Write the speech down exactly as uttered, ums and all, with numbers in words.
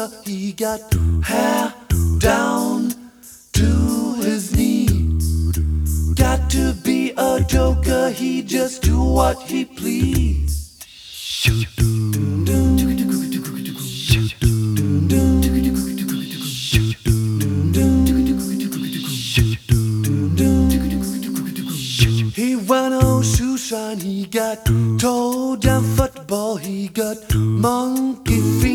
joker, he got hair down to his knee. Got to be a joker, he just do what he please. He went on shoe shine, he got toe down football, he got monkey feet.